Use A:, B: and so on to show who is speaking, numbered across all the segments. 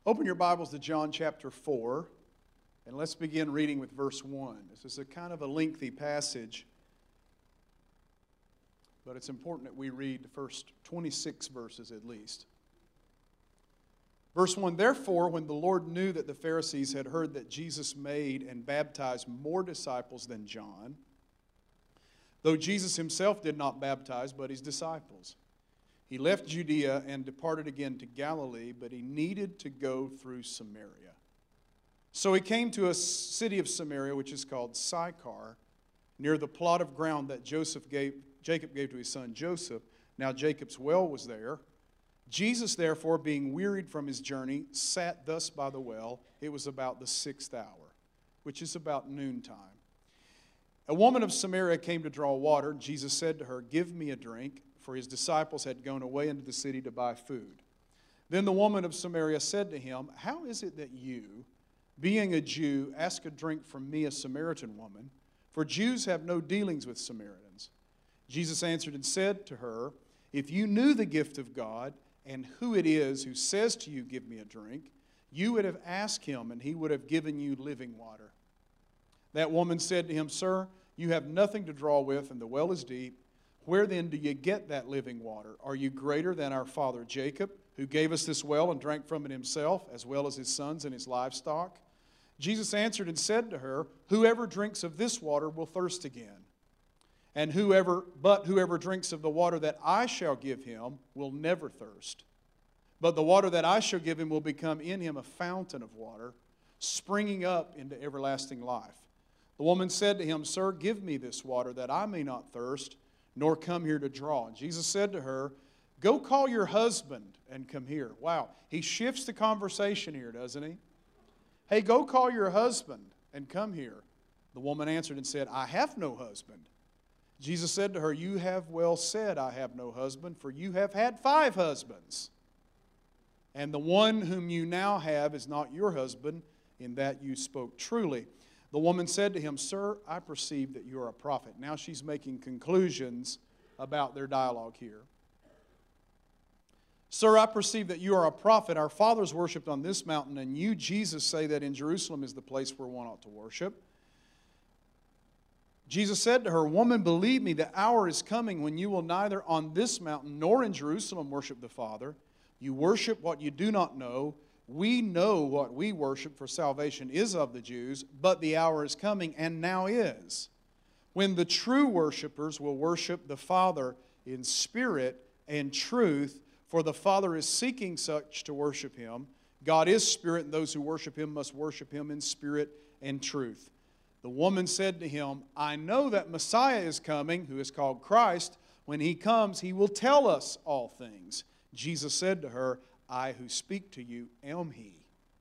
A: Open your Bibles to John chapter 4, and let's begin reading with verse 1. This is a kind of a lengthy passage, but it's important that we read the first 26 verses at least. Verse 1, Therefore, when the Lord knew that the Pharisees had heard that Jesus made and baptized more disciples than John, though Jesus himself did not baptize, but his disciples, he left Judea and departed again to Galilee, but he needed to go through Samaria. So he came to a city of Samaria, which is called Sychar, near the plot of ground that Jacob gave to his son Joseph. Now Jacob's well was there. Jesus, therefore, being wearied from his journey, sat thus by the well. It was about the 6th hour, which is about noontime. A woman of Samaria came to draw water. Jesus said to her, Give me a drink, for his disciples had gone away into the city to buy food. Then the woman of Samaria said to him, How is it that you, being a Jew, ask a drink from me, a Samaritan woman? For Jews have no dealings with Samaritans. Jesus answered and said to her, If you knew the gift of God, and who it is who says to you, Give me a drink, you would have asked him, and he would have given you living water. That woman said to him, Sir, you have nothing to draw with, and the well is deep. Where then do you get that living water? Are you greater than our father Jacob, who gave us this well and drank from it himself, as well as his sons and his livestock? Jesus answered and said to her, Whoever drinks of this water will thirst again. And whoever drinks of the water that I shall give him will never thirst. But the water that I shall give him will become in him a fountain of water, springing up into everlasting life. The woman said to him, Sir, give me this water that I may not thirst, nor come here to draw. And Jesus said to her, Go call your husband and come here. Wow, he shifts the conversation here, doesn't he? Hey, go call your husband and come here. The woman answered and said, I have no husband. Jesus said to her, You have well said, I have no husband, for you have had 5 husbands. And the one whom you now have is not your husband, in that you spoke truly. The woman said to him, Sir, I perceive that you are a prophet. Now she's making conclusions about their dialogue here. Sir, I perceive that you are a prophet. Our fathers worshipped on this mountain, and you, Jesus, say that in Jerusalem is the place where one ought to worship. Jesus said to her, Woman, believe me, the hour is coming when you will neither on this mountain nor in Jerusalem worship the Father. You worship what you do not know. We know what we worship, for salvation is of the Jews, but the hour is coming, and now is, when the true worshipers will worship the Father in spirit and truth, for the Father is seeking such to worship Him. God is spirit, and those who worship Him must worship Him in spirit and truth. The woman said to him, I know that Messiah is coming, who is called Christ. When He comes, He will tell us all things. Jesus said to her, I who speak to you am He.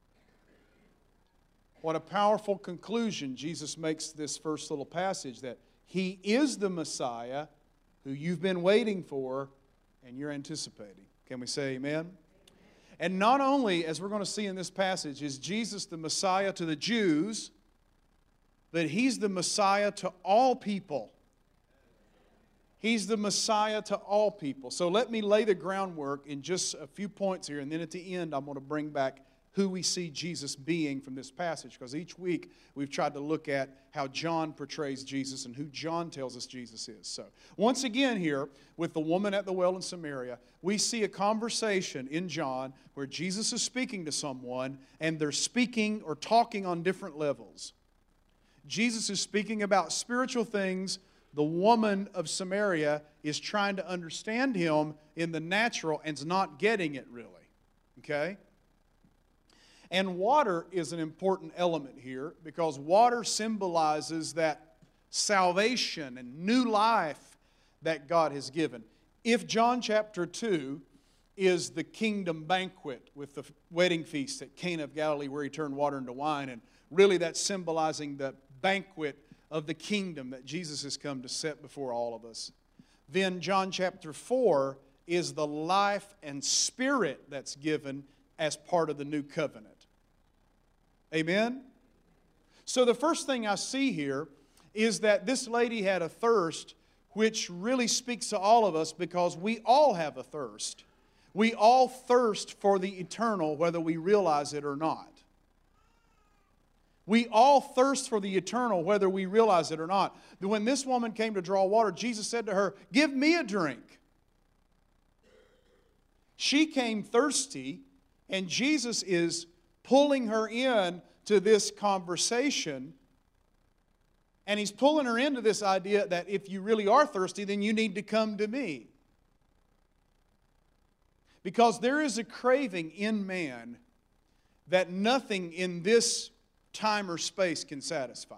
A: What a powerful conclusion Jesus makes this first little passage, that He is the Messiah who you've been waiting for and you're anticipating. Can we say amen? And not only, as we're going to see in this passage, is Jesus the Messiah to the Jews, but He's the Messiah to all people. He's the Messiah to all people. So let me lay the groundwork in just a few points here, and then at the end I'm going to bring back who we see Jesus being from this passage, because each week we've tried to look at how John portrays Jesus and who John tells us Jesus is. So once again here, with the woman at the well in Samaria, we see a conversation in John where Jesus is speaking to someone, and they're speaking or talking on different levels. Jesus is speaking about spiritual things. The woman of Samaria is trying to understand Him in the natural and is not getting it really. Okay? And water is an important element here, because water symbolizes that salvation and new life that God has given. If John chapter 2 is the kingdom banquet with the wedding feast at Cana of Galilee where He turned water into wine, and really that's symbolizing the banquet of the kingdom that Jesus has come to set before all of us, then John chapter 4 is the life and spirit that's given as part of the new covenant. Amen? So the first thing I see here is that this lady had a thirst, which really speaks to all of us, because we all have a thirst. We all thirst for the eternal, whether we realize it or not. We all thirst for the eternal, whether we realize it or not. When this woman came to draw water, Jesus said to her, "Give me a drink." She came thirsty, and Jesus is pulling her in to this conversation. And He's pulling her into this idea that if you really are thirsty, then you need to come to me. Because there is a craving in man that nothing in this time or space can satisfy.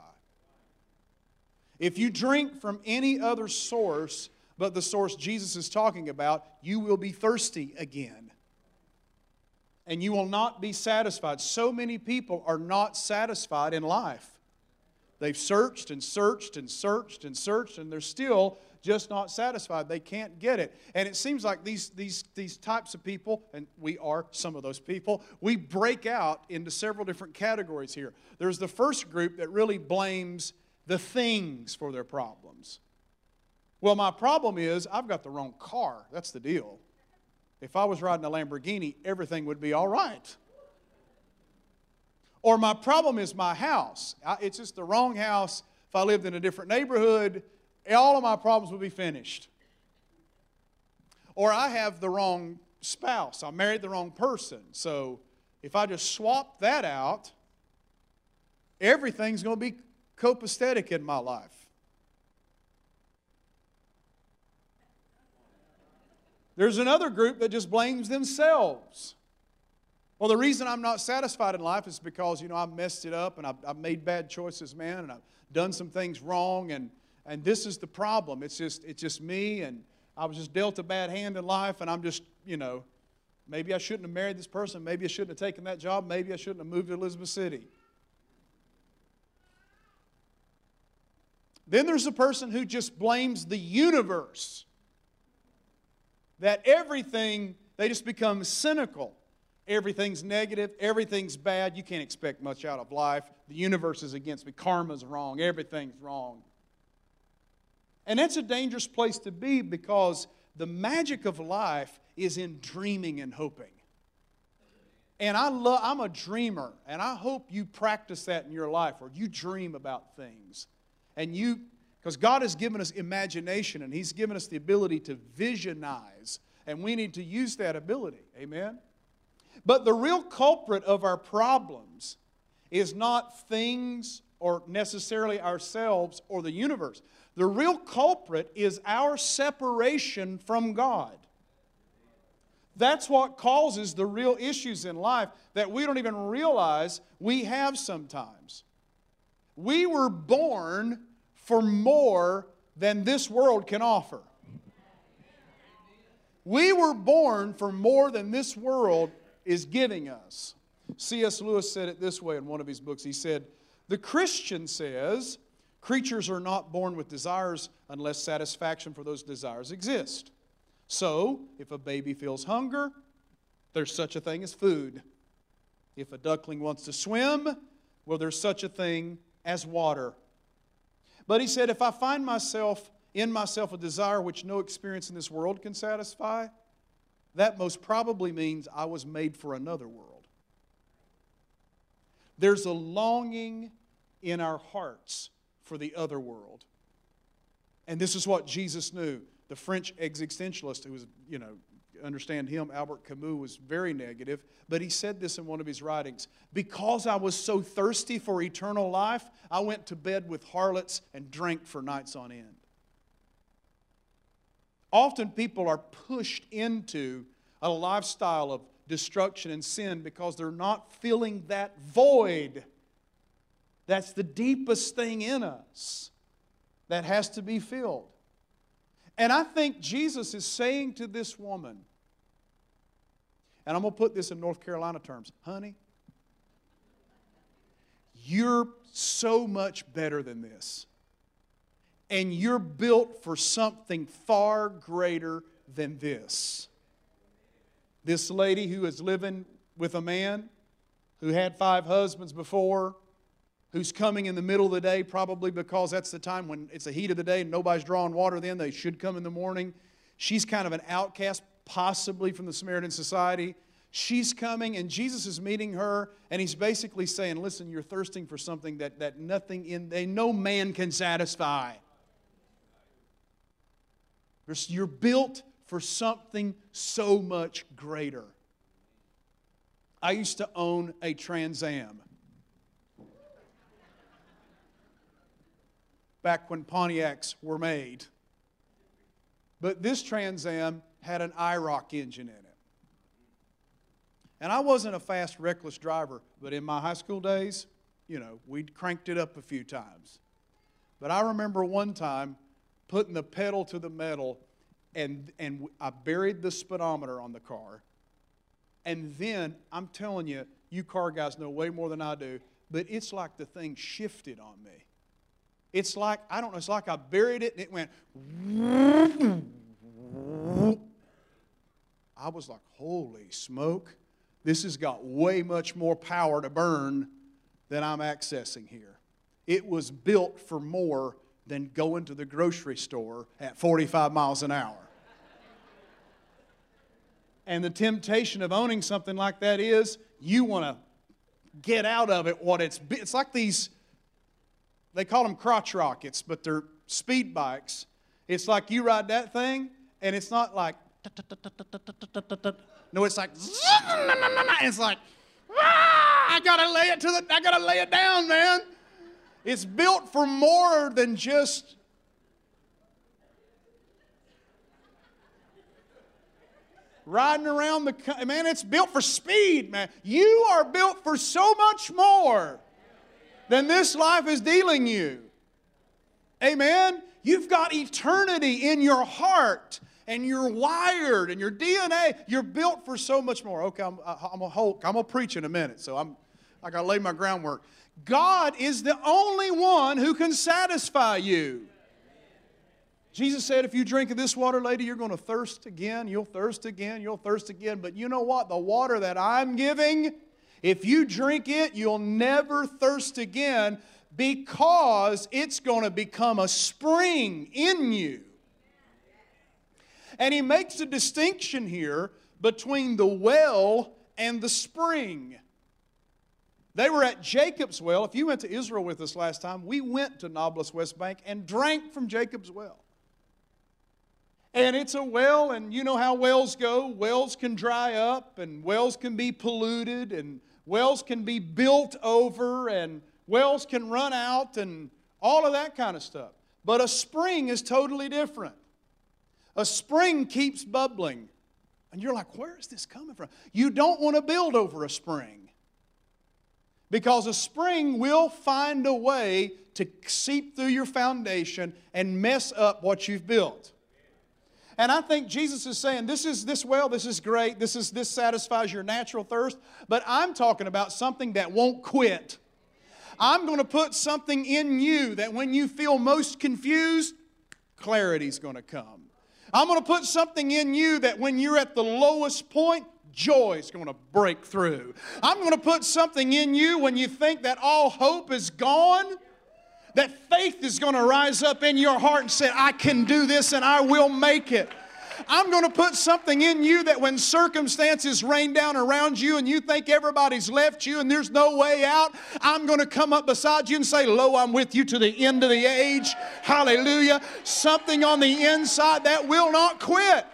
A: If you drink from any other source but the source Jesus is talking about, you will be thirsty again. And you will not be satisfied. So many people are not satisfied in life. They've searched and searched and searched and searched, and they're still just not satisfied. They can't get it. And it seems like these types of people, and we are some of those people, we break out into several different categories here. There's the first group that really blames the things for their problems. Well, my problem is I've got the wrong car. That's the deal. If I was riding a Lamborghini, everything would be all right. Or my problem is my house. It's just the wrong house. If I lived in a different neighborhood, all of my problems would be finished. Or I have the wrong spouse. I married the wrong person. So if I just swap that out, everything's going to be copacetic in my life. There's another group that just blames themselves. Well, the reason I'm not satisfied in life is because, I messed it up and I've made bad choices, man, and I've done some things wrong, and this is the problem. It's just me, and I was just dealt a bad hand in life, and I'm just, maybe I shouldn't have married this person. Maybe I shouldn't have taken that job. Maybe I shouldn't have moved to Elizabeth City. Then there's a person who just blames the universe. That everything, they just become cynical. Everything's negative. Everything's bad. You can't expect much out of life. The universe is against me. Karma's wrong. Everything's wrong. And that's a dangerous place to be, because the magic of life is in dreaming and hoping. And I'm a dreamer, and I hope you practice that in your life, where you dream about things. And because God has given us imagination, and He's given us the ability to visionize, and we need to use that ability. Amen? But the real culprit of our problems is not things or necessarily ourselves or the universe. The real culprit is our separation from God. That's what causes the real issues in life that we don't even realize we have sometimes. We were born for more than this world can offer. We were born for more than this world is giving us. C.S. Lewis said it this way in one of his books. He said, "The Christian says creatures are not born with desires unless satisfaction for those desires exist. So, if a baby feels hunger, there's such a thing as food. If a duckling wants to swim, well, there's such a thing as water. But," he said, "if I find in myself a desire which no experience in this world can satisfy, that most probably means I was made for another world." There's a longing in our hearts for the other world. And this is what Jesus knew. The French existentialist who was, understand him, Albert Camus, was very negative. But he said this in one of his writings. "Because I was so thirsty for eternal life, I went to bed with harlots and drank for nights on end." Often people are pushed into a lifestyle of destruction and sin because they're not filling that void. That's the deepest thing in us that has to be filled. And I think Jesus is saying to this woman, and I'm going to put this in North Carolina terms, honey, you're so much better than this. And you're built for something far greater than this. This lady who is living with a man who had 5 husbands before, who's coming in the middle of the day, probably because that's the time when it's the heat of the day and nobody's drawing water then. They should come in the morning. She's kind of an outcast. possibly from the Samaritan society. She's coming, and Jesus is meeting her, and He's basically saying, listen, you're thirsting for something that no man can satisfy. You're built for something so much greater. I used to own a Trans Am. Back when Pontiacs were made. But this Trans Am had an IROC engine in it. And I wasn't a fast, reckless driver, but in my high school days, we'd cranked it up a few times. But I remember one time putting the pedal to the metal, and I buried the speedometer on the car. And then, I'm telling you, you car guys know way more than I do, but it's like the thing shifted on me. It's like, it's like I buried it and it went. I was like, holy smoke. This has got way much more power to burn than I'm accessing here. It was built for more than going to the grocery store at 45 miles an hour. And the temptation of owning something like that is you want to get out of it what it's like these, they call them crotch rockets, but they're speed bikes. It's like you ride that thing, and it's not like, no, it's like, it's like, I gotta lay it down, man. It's built for more than just riding around man, it's built for speed, man. You are built for so much more than this life is dealing you. Amen? You've got eternity in your heart, and you're wired, and your DNA, you're built for so much more. Okay, I'm going to preach in a minute, so I got to lay my groundwork. God is the only one who can satisfy you. Jesus said, if you drink of this water, lady, you're going to thirst again. You'll thirst again. You'll thirst again. But you know what? The water that I'm giving, if you drink it, you'll never thirst again because it's going to become a spring in you. And He makes a distinction here between the well and the spring. They were at Jacob's well. If you went to Israel with us last time, we went to Nablus, West Bank, and drank from Jacob's well. And it's a well, and you know how wells go. Wells can dry up, and wells can be polluted, and wells can be built over, and wells can run out, and all of that kind of stuff. But a spring is totally different. A spring keeps bubbling. And you're like, where is this coming from? You don't want to build over a spring. Because a spring will find a way to seep through your foundation and mess up what you've built. And I think Jesus is saying, this is great, this satisfies your natural thirst, but I'm talking about something that won't quit. I'm going to put something in you that when you feel most confused, clarity's going to come. I'm going to put something in you that when you're at the lowest point, joy's going to break through. I'm going to put something in you when you think that all hope is gone, that faith is going to rise up in your heart and say, I can do this and I will make it. I'm going to put something in you that when circumstances rain down around you and you think everybody's left you and there's no way out, I'm going to come up beside you and say, lo, I'm with you to the end of the age. Hallelujah. Something on the inside that will not quit.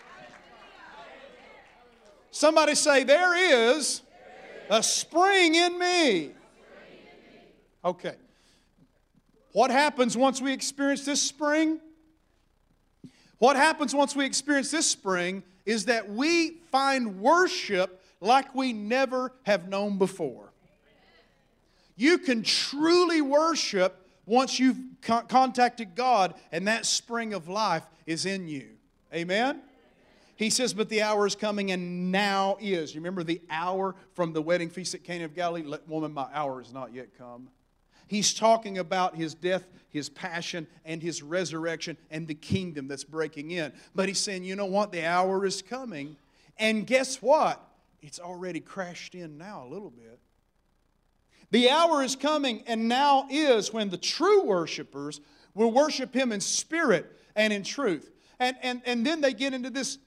A: Somebody say, there is a spring in me. Okay. What happens once we experience this spring? What happens once we experience this spring is that we find worship like we never have known before. You can truly worship once you've contacted God and that spring of life is in you. Amen? He says, but the hour is coming and now is. You remember the hour from the wedding feast at Cana of Galilee? Woman, my hour has not yet come. He's talking about His death, His passion, and His resurrection and the kingdom that's breaking in. But He's saying, you know what? The hour is coming. And guess what? It's already crashed in now a little bit. The hour is coming and now is when the true worshipers will worship Him in spirit and in truth. And then they get into this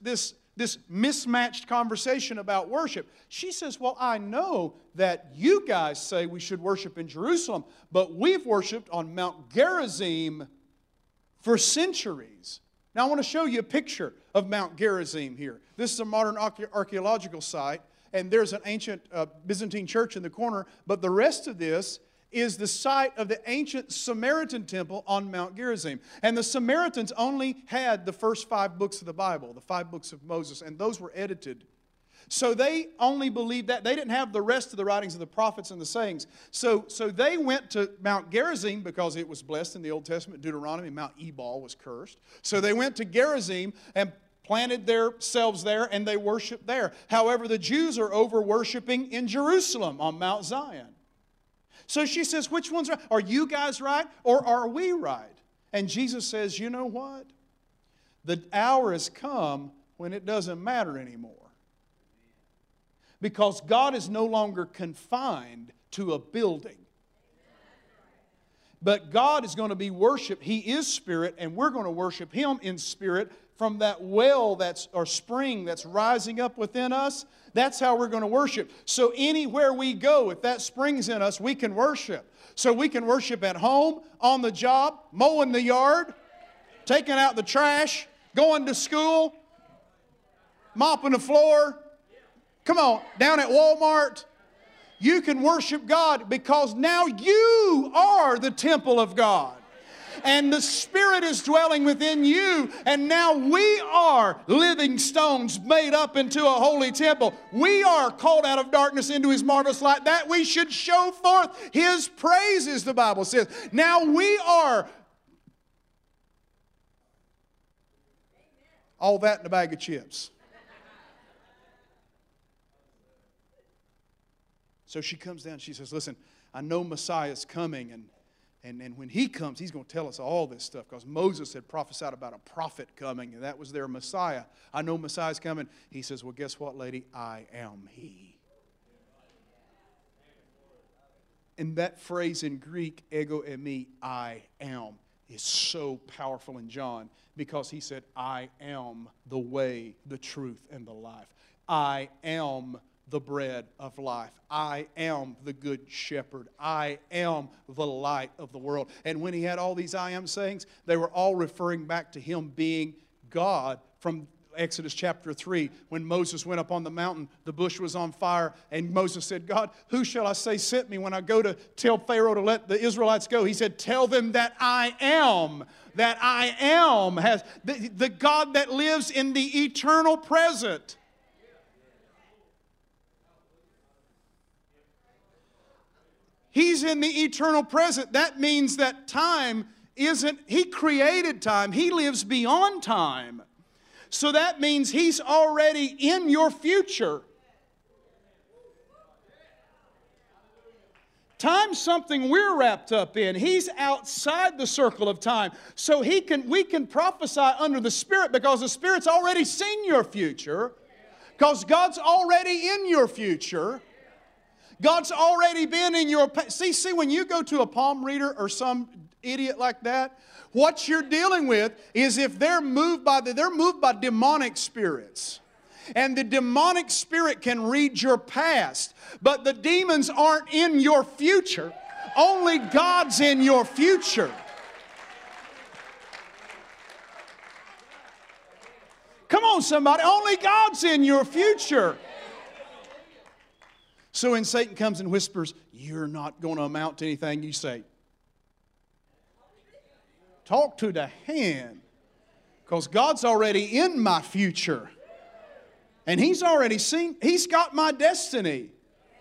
A: this mismatched conversation about worship. She says, well, I know that you guys say we should worship in Jerusalem, but we've worshiped on Mount Gerizim for centuries. Now I want to show you a picture of Mount Gerizim here. This is a modern archaeological site, and there's an ancient Byzantine church in the corner, but the rest of this is the site of the ancient Samaritan temple on Mount Gerizim. And the Samaritans only had the first 5 books of the Bible, the 5 books of Moses, and those were edited. So they only believed that. They didn't have the rest of the writings of the prophets and the sayings. So they went to Mount Gerizim because it was blessed in the Old Testament. Deuteronomy, Mount Ebal was cursed. So they went to Gerizim and planted themselves there, and they worshiped there. However, the Jews are over worshiping in Jerusalem on Mount Zion. So she says, which one's right? Are you guys right or are we right? And Jesus says, you know what? The hour has come when it doesn't matter anymore. Because God is no longer confined to a building. But God is going to be worshiped. He is spirit, and we're going to worship Him in spirit from that well or spring that's rising up within us. That's how we're going to worship. So anywhere we go, if that spring's in us, we can worship. So we can worship at home, on the job, mowing the yard, taking out the trash, going to school, mopping the floor. Come on, down at Walmart. You can worship God because now you are the temple of God. And the Spirit is dwelling within you. And now we are living stones made up into a holy temple. We are called out of darkness into His marvelous light, that we should show forth His praises, the Bible says. Now we are. All that in a bag of chips. So she comes down and she says, listen, I know Messiah's coming, and when He comes, He's going to tell us all this stuff, because Moses had prophesied about a prophet coming, and that was their Messiah. I know Messiah's coming. He says, well, guess what, lady? I am He. And that phrase in Greek, ego eimi, I am, is so powerful in John, because He said, I am the way, the truth, and the life. I am the bread of life. I am the good shepherd. I am the light of the world. And when He had all these I am sayings, they were all referring back to Him being God. From Exodus chapter 3, when Moses went up on the mountain, the bush was on fire, and Moses said, God, who shall I say sent me when I go to tell Pharaoh to let the Israelites go? He said, tell them that I am has the God that lives in the eternal present. He's in the eternal present. That means that time isn't, He created time. He lives beyond time. So that means He's already in your future. Time's something we're wrapped up in. He's outside the circle of time. So we can prophesy under the Spirit, because the Spirit's already seen your future. Because God's already in your future. God's already been in your... See, when you go to a palm reader or some idiot like that, what you're dealing with is if they're moved by demonic spirits. And the demonic spirit can read your past, but the demons aren't in your future. Only God's in your future. Come on, somebody. Only God's in your future. So when Satan comes and whispers, you're not going to amount to anything, you say, talk to the hand, because God's already in my future. And He's already seen, He's got my destiny.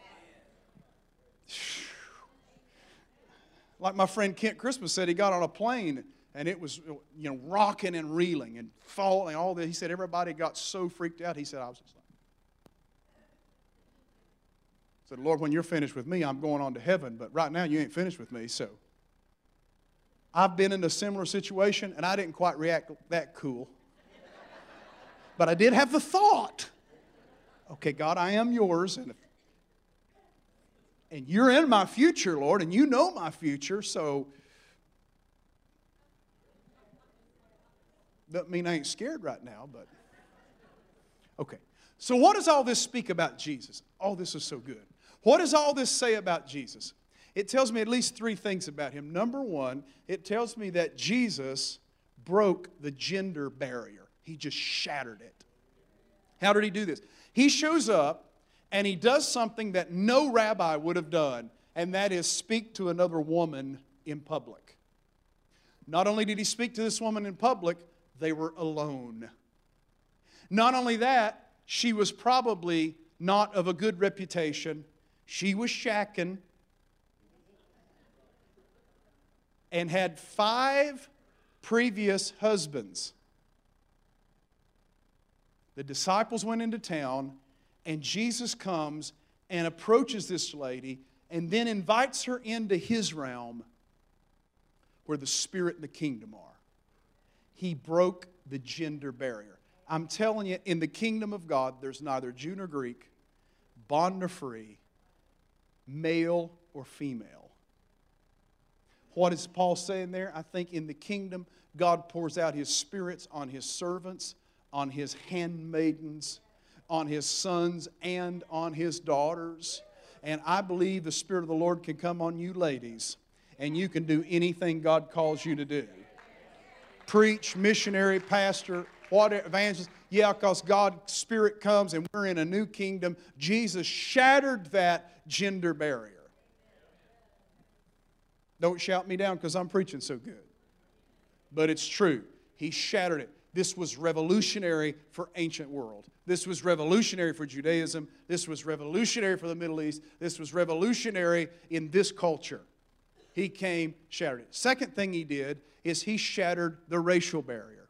A: Like my friend Kent Christmas said, he got on a plane and it was, rocking and reeling and falling, all that. He said everybody got so freaked out. He said, I was just like, said, Lord, when you're finished with me, I'm going on to heaven, but right now you ain't finished with me. So I've been in a similar situation, and I didn't quite react that cool. But I did have the thought, okay, God, I am yours, and you're in my future, Lord, and you know my future, so doesn't mean I ain't scared right now, but Okay. So what does all this speak about Jesus? All this is so good. What does all this say about Jesus? It tells me at least three things about him. Number one, it tells me that Jesus broke the gender barrier. He just shattered it. How did he do this? He shows up and he does something that no rabbi would have done, and that is speak to another woman in public. Not only did he speak to this woman in public, they were alone. Not only that, she was probably not of a good reputation. She was shacking and had 5 previous husbands. The disciples went into town, and Jesus comes and approaches this lady and then invites her into his realm where the Spirit and the kingdom are. He broke the gender barrier. I'm telling you, in the kingdom of God, there's neither Jew nor Greek, bond nor free, male or female. What is Paul saying there? I think in the kingdom, God pours out His spirits on His servants, on His handmaidens, on His sons, and on His daughters. And I believe the Spirit of the Lord can come on you ladies, and you can do anything God calls you to do. Preach, missionary, pastor, whatever, evangelist. Yeah, because God's Spirit comes and we're in a new kingdom. Jesus shattered that gender barrier. Don't shout me down because I'm preaching so good. But it's true. He shattered it. This was revolutionary for ancient world. This was revolutionary for Judaism. This was revolutionary for the Middle East. This was revolutionary in this culture. He came, shattered it. Second thing he did is he shattered the racial barrier.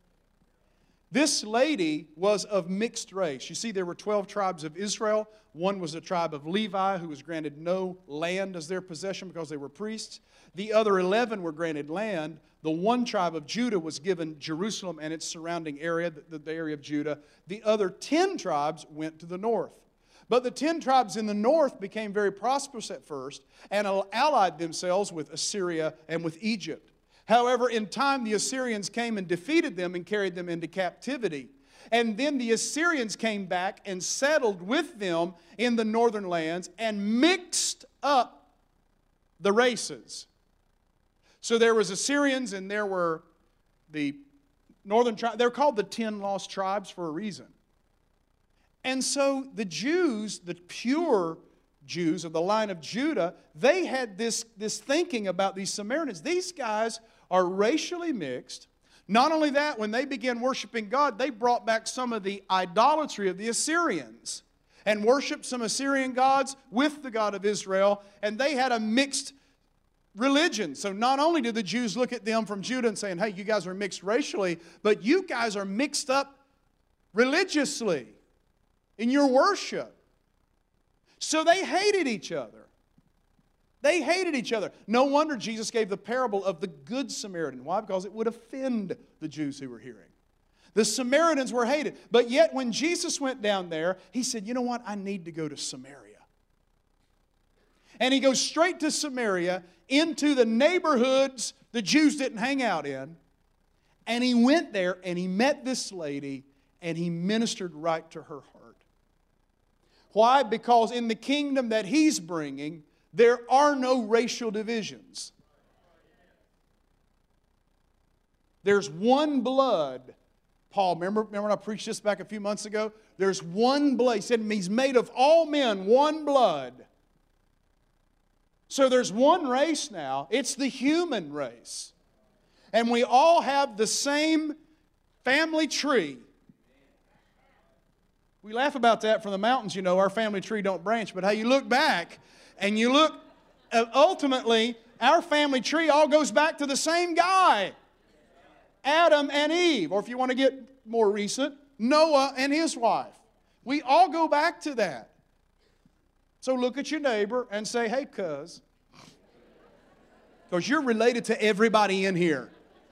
A: This lady was of mixed race. You see, there were 12 tribes of Israel. One was a tribe of Levi, who was granted no land as their possession because they were priests. The other 11 were granted land. The one tribe of Judah was given Jerusalem and its surrounding area, the area of Judah. The other 10 tribes went to the north. But the 10 tribes in the north became very prosperous at first and allied themselves with Assyria and with Egypt. However, in time, the Assyrians came and defeated them and carried them into captivity. And then the Assyrians came back and settled with them in the northern lands and mixed up the races. So there was Assyrians and there were the northern tribes. They're called the 10 lost tribes for a reason. And so the Jews, the pure Jews of the line of Judah, they had this thinking about these Samaritans. These guys are racially mixed. Not only that, when they began worshiping God, they brought back some of the idolatry of the Assyrians and worshiped some Assyrian gods with the God of Israel, and they had a mixed religion. So not only did the Jews look at them from Judah and saying, hey, you guys are mixed racially, but you guys are mixed up religiously in your worship. So they hated each other. They hated each other. No wonder Jesus gave the parable of the Good Samaritan. Why? Because it would offend the Jews who were hearing. The Samaritans were hated. But yet when Jesus went down there, He said, you know what? I need to go to Samaria. And He goes straight to Samaria into the neighborhoods the Jews didn't hang out in. And He went there and He met this lady and He ministered right to her heart. Why? Because in the kingdom that He's bringing, there are no racial divisions. There's one blood. Paul, remember when I preached this back a few months ago? There's one blood. He said He's made of all men one blood. So there's one race now. It's the human race. And we all have the same family tree. We laugh about that from the mountains, you know, our family tree don't branch. But hey, you look back and you look, ultimately, our family tree all goes back to the same guy. Adam and Eve. Or if you want to get more recent, Noah and his wife. We all go back to that. So look at your neighbor and say, hey, cuz. Because you're related to everybody in here.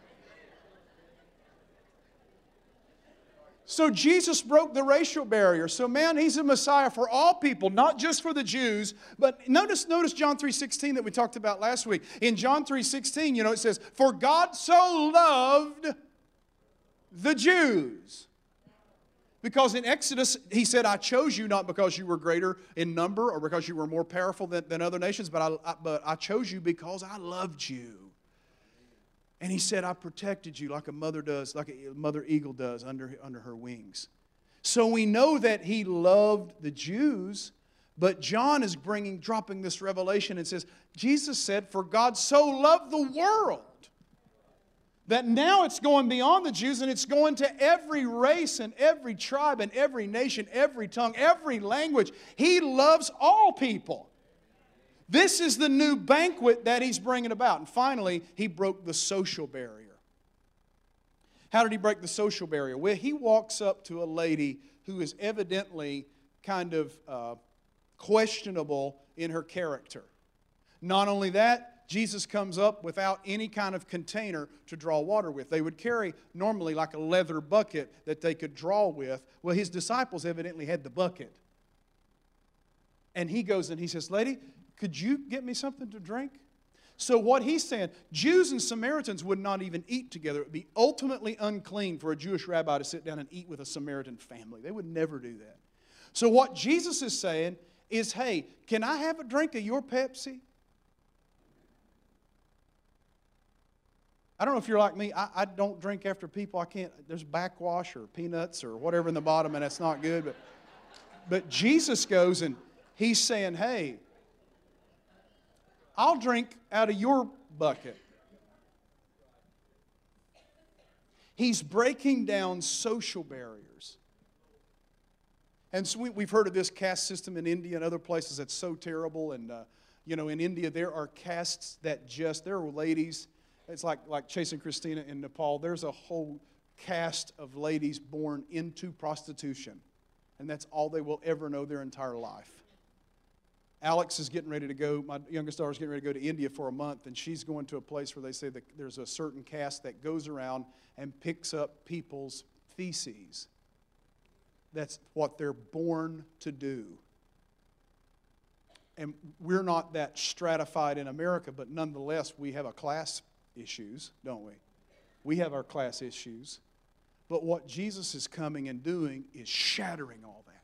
A: So Jesus broke the racial barrier. So man, He's a Messiah for all people, not just for the Jews. But notice John 3:16 that we talked about last week. In John 3:16, you know, it says, for God so loved the Jews Because in Exodus, he said, I chose you not because you were greater in number or because you were more powerful than other nations, but I chose you because I loved you. And he said, I protected you like a mother does, like a mother eagle does under her wings. So we know that he loved the Jews, but John is dropping this revelation and says, Jesus said, for God so loved the world, that now it's going beyond the Jews and it's going to every race and every tribe and every nation, every tongue, every language. He loves all people. This is the new banquet that he's bringing about. And finally, he broke the social barrier. How did he break the social barrier? Well, he walks up to a lady who is evidently kind of questionable in her character. Not only that, Jesus comes up without any kind of container to draw water with. They would carry normally like a leather bucket that they could draw with. Well, his disciples evidently had the bucket. And he goes and he says, lady, could you get me something to drink? So what he's saying, Jews and Samaritans would not even eat together. It would be ultimately unclean for a Jewish rabbi to sit down and eat with a Samaritan family. They would never do that. So what Jesus is saying is, hey, can I have a drink of your Pepsi? I don't know if you're like me. I don't drink after people. I can't. There's backwash or peanuts or whatever in the bottom, and that's not good. But Jesus goes and he's saying, hey, I'll drink out of your bucket. He's breaking down social barriers. And so we've heard of this caste system in India and other places that's so terrible. And, in India there are castes that there are ladies. It's like Chase and Christina in Nepal. There's a whole caste of ladies born into prostitution. And that's all they will ever know their entire life. Alex is getting ready to go, my youngest daughter is getting ready to go to India for a month, and she's going to a place where they say that there's a certain caste that goes around and picks up people's feces. That's what they're born to do. And we're not that stratified in America, but nonetheless, we have a class issues, don't we? We have our class issues. But what Jesus is coming and doing is shattering all that.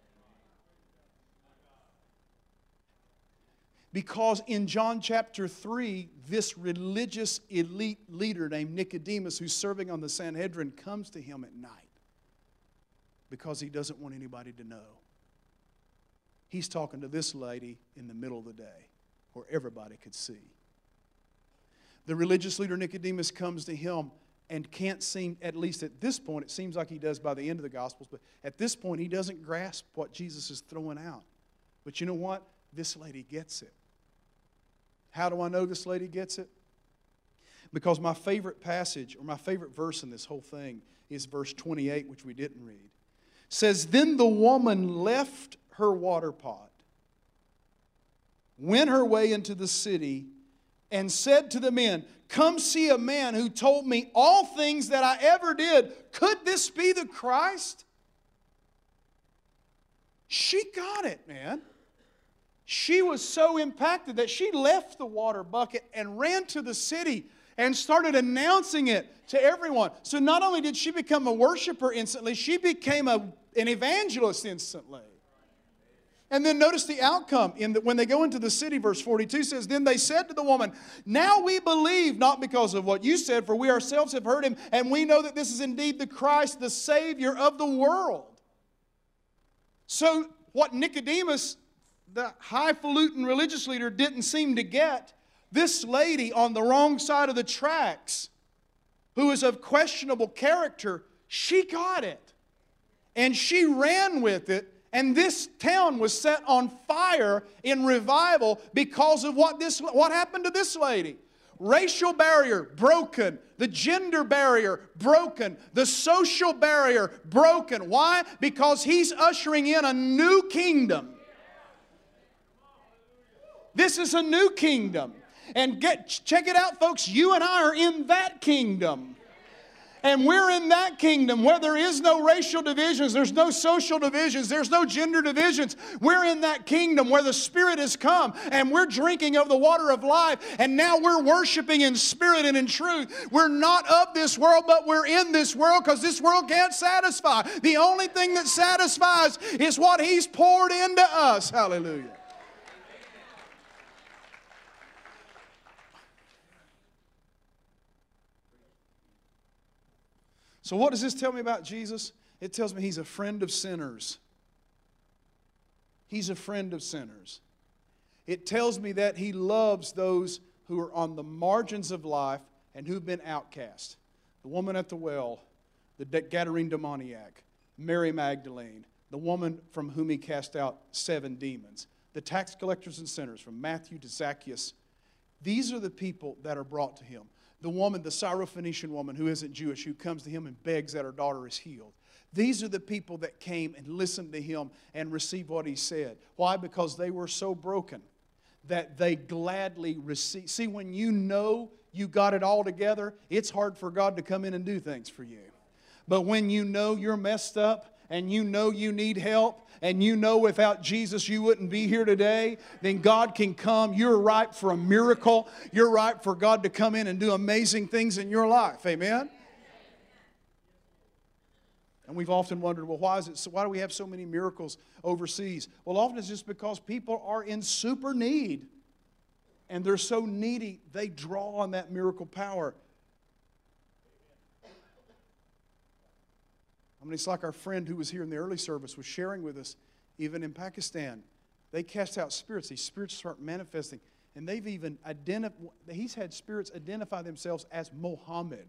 A: Because in John chapter 3, this religious elite leader named Nicodemus, who's serving on the Sanhedrin, comes to him at night because he doesn't want anybody to know. He's talking to this lady in the middle of the day where everybody could see. The religious leader Nicodemus comes to him and can't seem, at least at this point, it seems like he does by the end of the Gospels, but at this point he doesn't grasp what Jesus is throwing out. But you know what? This lady gets it. How do I know this lady gets it? Because my favorite passage, or my favorite verse in this whole thing, is verse 28, which we didn't read. It says, then the woman left her water pot, went her way into the city, and said to the men, come see a man who told me all things that I ever did. Could this be the Christ? She got it, man. She was so impacted that she left the water bucket and ran to the city and started announcing it to everyone. So not only did she become a worshiper instantly, she became an evangelist instantly. And then notice the outcome. When they go into the city, verse 42 says, then they said to the woman, now we believe, not because of what you said, for we ourselves have heard him, and we know that this is indeed the Christ, the Savior of the world. So what Nicodemus, the highfalutin religious leader, didn't seem to get, this lady on the wrong side of the tracks, who is of questionable character, she got it. And she ran with it, and this town was set on fire in revival because of what happened to this lady. Racial barrier broken. The gender barrier broken. The social barrier broken. Why? Because he's ushering in a new kingdom. This is a new kingdom. And check it out, folks. You and I are in that kingdom. And we're in that kingdom where there is no racial divisions, there's no social divisions, there's no gender divisions. We're in that kingdom where the Spirit has come and we're drinking of the water of life, and now we're worshiping in spirit and in truth. We're not of this world, but we're in this world because this world can't satisfy. The only thing that satisfies is what He's poured into us. Hallelujah. So what does this tell me about Jesus? It tells me He's a friend of sinners. He's a friend of sinners. It tells me that He loves those who are on the margins of life and who've been outcast. The woman at the well, the Gadarene demoniac, Mary Magdalene, the woman from whom He cast out 7 demons, the tax collectors and sinners from Matthew to Zacchaeus. These are the people that are brought to Him. The woman, the Syrophoenician woman who isn't Jewish, who comes to Him and begs that her daughter is healed. These are the people that came and listened to Him and received what He said. Why? Because they were so broken that they gladly received. See, when you know you got it all together, it's hard for God to come in and do things for you. But when you know you're messed up and you know you need help, and you know without Jesus you wouldn't be here today, then God can come. You're ripe for a miracle. You're ripe for God to come in and do amazing things in your life. Amen? And we've often wondered, well, why do we have so many miracles overseas? Well, often it's just because people are in super need. And they're so needy, they draw on that miracle power. I mean, it's like our friend who was here in the early service was sharing with us, even in Pakistan. They cast out spirits. These spirits start manifesting. And they've even he's had spirits identify themselves as Muhammad.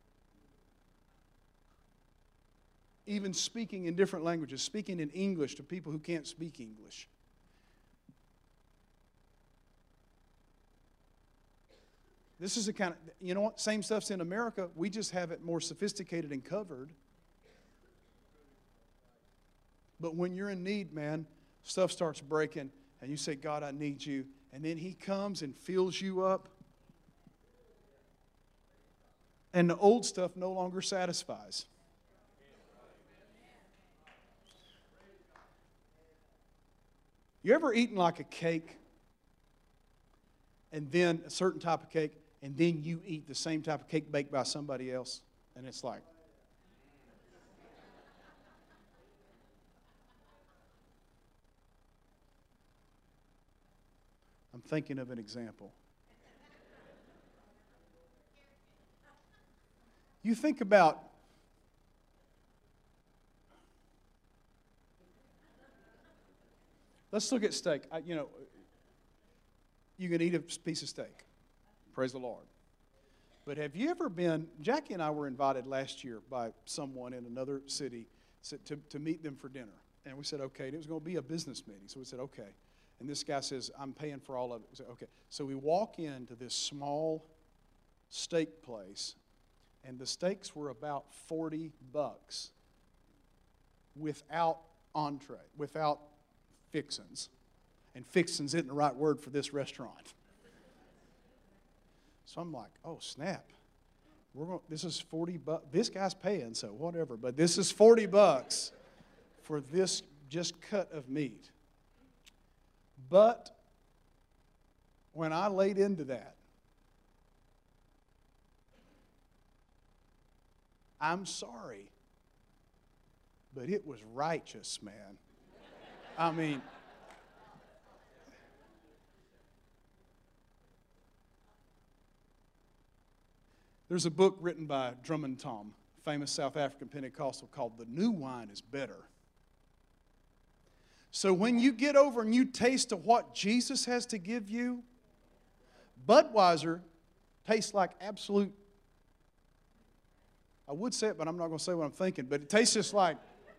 A: Even speaking in different languages, speaking in English to people who can't speak English. This is the kind of, you know what, same stuff's in America. We just have it more sophisticated and covered. But when you're in need, man, stuff starts breaking, and you say, God, I need you. And then He comes and fills you up. And the old stuff no longer satisfies. You ever eaten like a cake, and then a certain type of cake, and then you eat the same type of cake baked by somebody else, and it's like, I'm thinking of an example. You think about let's look at steak. You can eat a piece of steak. Praise the Lord. But have you ever been, Jackie and I were invited last year by someone in another city to meet them for dinner. And we said, okay. And it was going to be a business meeting. So we said, okay. And this guy says, I'm paying for all of it. We said, okay. So we walk into this small steak place, and the steaks were about $40 without entree, without fixins. And fixins isn't the right word for this restaurant. So I'm like, oh, snap. This is $40. This guy's paying, so whatever. But this is $40 for this just cut of meat. But when I laid into that, I'm sorry, but it was righteous, man. I mean, there's a book written by Drummond Tom, famous South African Pentecostal, called The New Wine is Better. So when you get over and you taste of what Jesus has to give you, Budweiser tastes like absolute, I would say it, but I'm not going to say what I'm thinking, but it tastes just like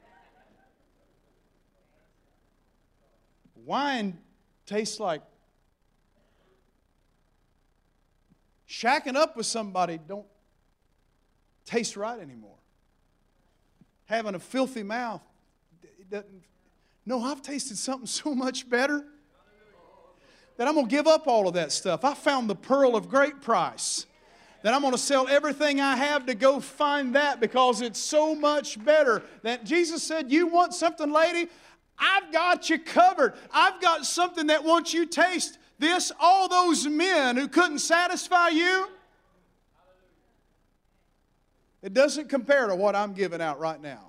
A: wine tastes like shacking up with somebody don't taste right anymore. Having a filthy mouth, it doesn't. No, I've tasted something so much better that I'm going to give up all of that stuff. I found the pearl of great price. Then I'm going to sell everything I have to go find that because it's so much better. That Jesus said, you want something, lady? I've got you covered. I've got something that wants you to taste this. All those men who couldn't satisfy you, it doesn't compare to what I'm giving out right now.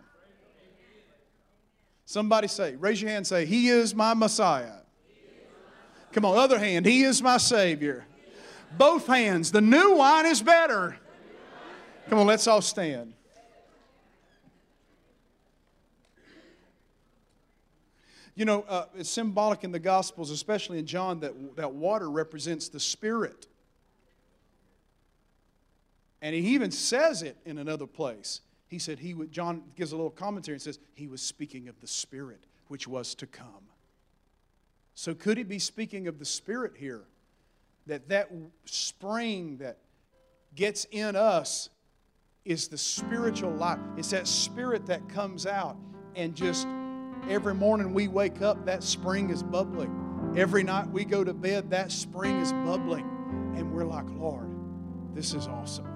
A: Somebody say, raise your hand and say, He is my Messiah. Come on, other hand, He is my Savior. Both hands, the new wine is better. Come on, let's all stand. You know, it's symbolic in the Gospels, especially in John, that water represents the Spirit. And he even says it in another place. He said, John gives a little commentary and says, He was speaking of the Spirit, which was to come. So could He be speaking of the Spirit here? That spring that gets in us is the spiritual life. It's that Spirit that comes out, and just every morning we wake up, that spring is bubbling. Every night we go to bed, that spring is bubbling. And we're like, Lord, this is awesome.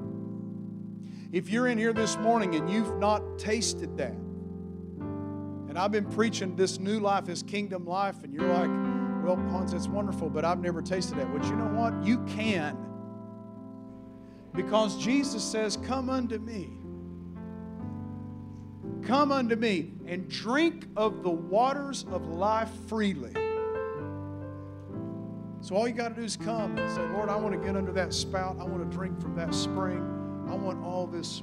A: If you're in here this morning and you've not tasted that, and I've been preaching this new life, this kingdom life, and you're like, well, Hans, that's wonderful, but I've never tasted that. But you know what? You can. Because Jesus says, come unto me. Come unto me and drink of the waters of life freely. So all you got to do is come and say, Lord, I want to get under that spout. I want to drink from that spring. I want all this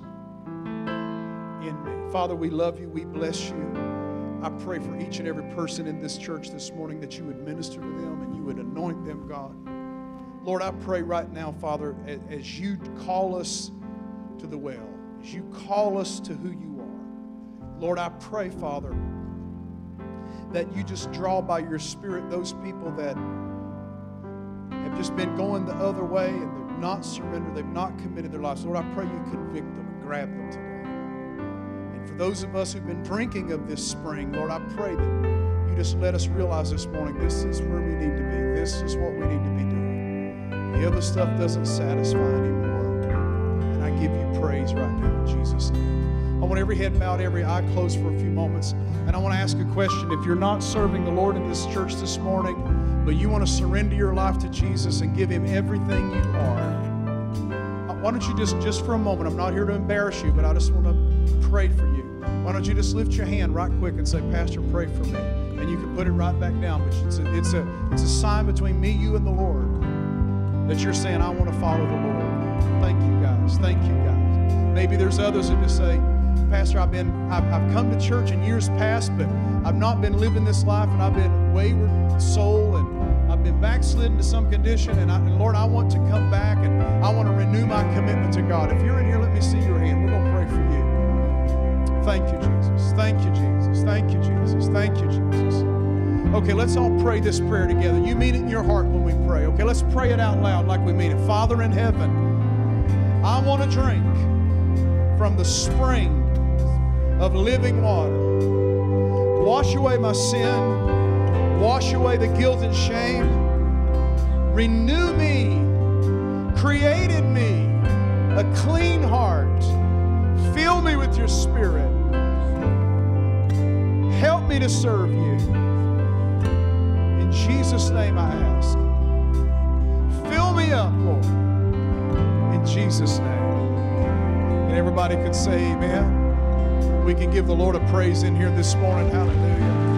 A: in me. Father, we love you. We bless you. I pray for each and every person in this church this morning that you would minister to them and you would anoint them, God. Lord, I pray right now, Father, as you call us to the well, as you call us to who you are, Lord, I pray, Father, that you just draw by your Spirit those people that have just been going the other way and they've not surrendered, they've not committed their lives. Lord, I pray you convict them and grab them today. For those of us who've been drinking of this spring, Lord, I pray that you just let us realize this morning, this is where we need to be. This is what we need to be doing. The other stuff doesn't satisfy anymore. And I give you praise right now in Jesus' name. I want every head bowed, every eye closed for a few moments. And I want to ask a question. If you're not serving the Lord in this church this morning, but you want to surrender your life to Jesus and give Him everything you are, why don't you just for a moment, I'm not here to embarrass you, but I just want to pray for you. Why don't you just lift your hand right quick and say, Pastor, pray for me. And you can put it right back down. But it's a sign between me, you, and the Lord that you're saying, I want to follow the Lord. Thank you, guys. Thank you, guys. Maybe there's others that just say, Pastor, I've come to church in years past, but I've not been living this life, and I've been a wayward soul, and I've been backslidden to some condition, and Lord, I want to come back, and I want to renew my commitment to God. If you're in here, let me see your hand. We're going to pray for you. Thank you, Jesus. Thank you, Jesus. Thank you, Jesus. Thank you, Jesus. Okay, let's all pray this prayer together. You mean it in your heart when we pray. Okay, let's pray it out loud like we mean it. Father in heaven, I want to drink from the spring of living water. Wash away my sin. Wash away the guilt and shame. Renew me. Create in me a clean heart. Fill me with your Spirit. Help me to serve you. In Jesus' name I ask. Fill me up, Lord. In Jesus' name. And everybody could say amen. We can give the Lord a praise in here this morning. Hallelujah.